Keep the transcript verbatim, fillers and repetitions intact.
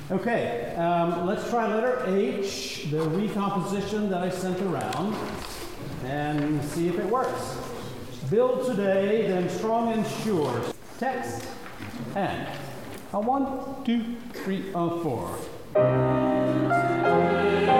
Okay, um, let's try letter H, the recomposition that I sent around, and see if it works. Build today, then strong and sure. Text and a one, two, three, a four.